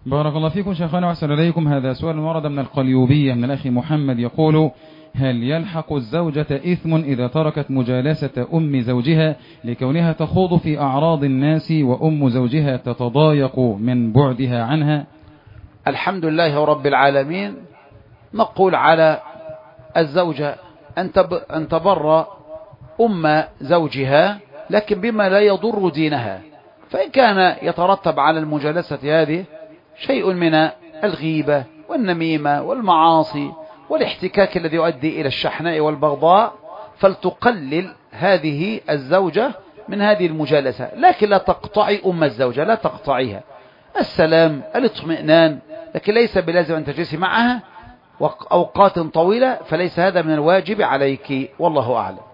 بارك الله فيكم شيخنا وأحسن إليكم. هذا سؤال ورد من القليوبية من الأخ محمد يقول: هل يلحق الزوجة إثم إذا تركت مجالسة أم زوجها لكونها تخوض في أعراض الناس وأم زوجها تتضايق من بعدها عنها؟ الحمد لله رب العالمين. نقول على الزوجة أن تبر أم زوجها لكن بما لا يضر دينها، فإن كان يترتب على المجالسة هذه شيء من الغيبة والنميمة والمعاصي والاحتكاك الذي يؤدي إلى الشحناء والبغضاء، فلتقلل هذه الزوجة من هذه المجالسة، لكن لا تقطعي أم الزوجة، لا تقطعيها. السلام، الاطمئنان، لكن ليس بلازم أن تجلسي معها أوقات طويلة، فليس هذا من الواجب عليك، والله أعلم.